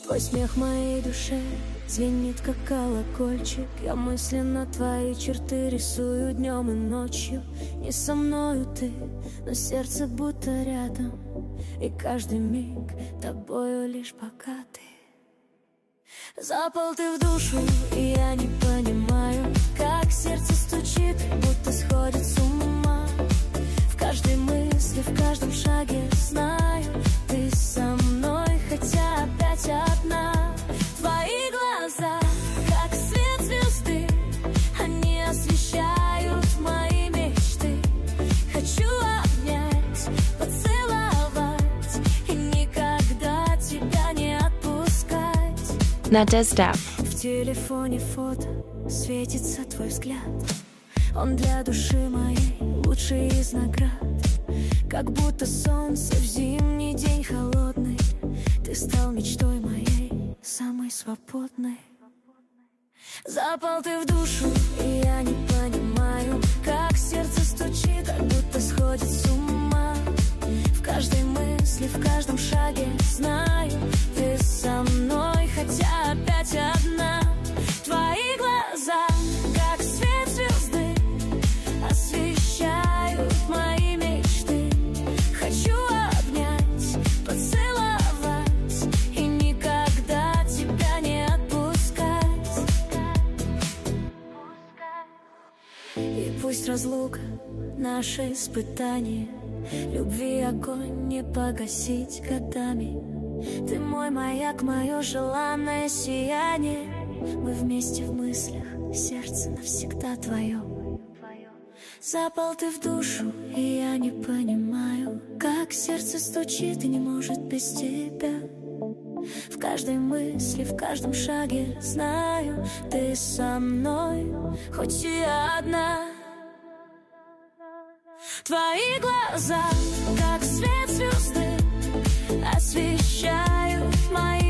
Твой смех в моей душе звенит, как колокольчик. Я мысленно твои черты рисую днем и ночью. Не со мною ты, но сердце будто рядом, и каждый миг тобою лишь пока ты. Запал ты в душу, и я не понимаю, как сердце стучит, будто сходит с ума. В каждой мысли, в каждом шаге знаю, ты со мной, хотя опять одна. Твои глаза, как свет звезды, они освещают мои мечты. Хочу обнять, поцеловать и никогда тебя не отпускать. Надежда. В телефоне фото светится твой взгляд. Он для души моей лучший из наград. Как будто солнце в зимний день холодный. Ты стал мечтой моей, самой свободной. Запал ты в душу, и я не понимаю, как сердце стучит, как будто сходит с ума. В каждой мысли, в каждом шаге знаю, ты со мной, хотя опять одна. Твои глаза, как свет звезды, освещают мои мечты. Хочу обнять, поцеловать и никогда тебя не отпускать. И пусть разлука — наше испытание, любви огонь не погасить годами. Ты мой маяк, мое желанное сияние. Мы вместе в мыслях, сердце навсегда твое. Запал ты в душу, и я не понимаю, как сердце стучит и не может без тебя. В каждой мысли, в каждом шаге знаю, ты со мной, хоть и одна. Твои глаза, как свет звезды, освещают мои